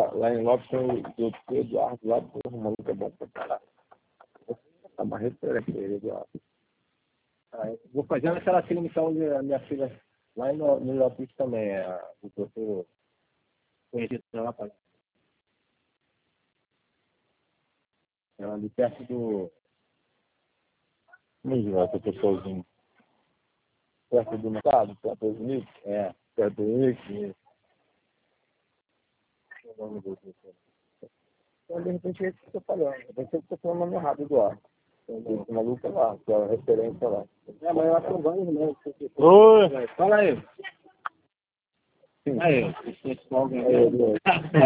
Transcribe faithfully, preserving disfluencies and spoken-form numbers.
lá, lá em Lopes tem o doutor Eduardo, lá do maluco é bom pra caralho. Tá uma referência ele, Eduardo. Ah, eu vou fazer naquela clínica onde a minha filha, lá no, no Lopes também, é o doutor conhecido lá, pra... é ali perto do... Como é que vai esse pessoalzinho? Perto do mercado, perto do Unidos? É, perto do Unidos. O nome do doutor. Então, de repente, é isso que eu tô falando. De repente, eu tô falando o nome errado, Eduardo. Esse maluco é lá, que é a referência lá. É, mas eu acho que eu ganho mesmo. Oi! Fala aí. Sim. Aí, esse pessoal ganhou.